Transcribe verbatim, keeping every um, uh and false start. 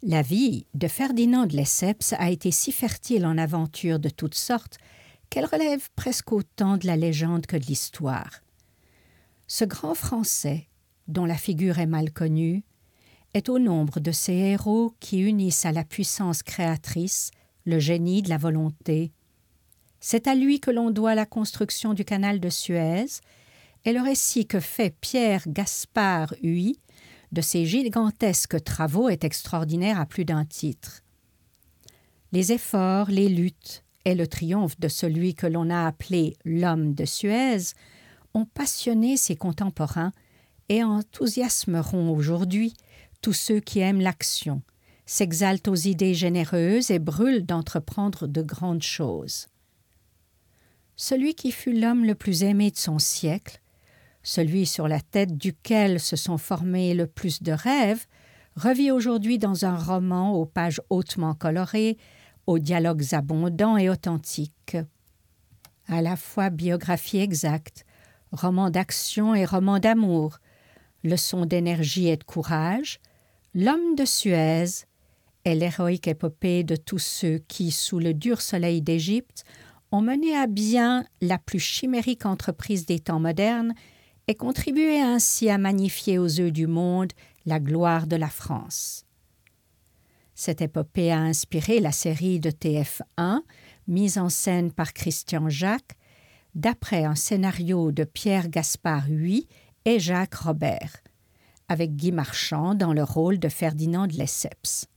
La vie de Ferdinand de Lesseps a été si fertile en aventures de toutes sortes qu'elle relève presque autant de la légende que de l'histoire. Ce grand Français, dont la figure est mal connue, est au nombre de ces héros qui unissent à la puissance créatrice le génie de la volonté. C'est à lui que l'on doit la construction du canal de Suez et le récit que fait Pierre Gaspard Huy de ces gigantesques travaux est extraordinaire à plus d'un titre. Les efforts, les luttes et le triomphe de celui que l'on a appelé l'homme de Suez ont passionné ses contemporains et enthousiasmeront aujourd'hui tous ceux qui aiment l'action, s'exaltent aux idées généreuses et brûlent d'entreprendre de grandes choses. Celui qui fut l'homme le plus aimé de son siècle, celui sur la tête duquel se sont formés le plus de rêves, revit aujourd'hui dans un roman aux pages hautement colorées, aux dialogues abondants et authentiques. À la fois biographie exacte, roman d'action et roman d'amour, leçon d'énergie et de courage, l'homme de Suez est l'héroïque épopée de tous ceux qui, sous le dur soleil d'Égypte, ont mené à bien la plus chimérique entreprise des temps modernes et contribué ainsi à magnifier aux yeux du monde la gloire de la France. Cette épopée a inspiré la série de T F un, mise en scène par Christian Jacques, d'après un scénario de Pierre Gaspard Huy et Jacques Robert, avec Guy Marchand dans le rôle de Ferdinand de Lesseps.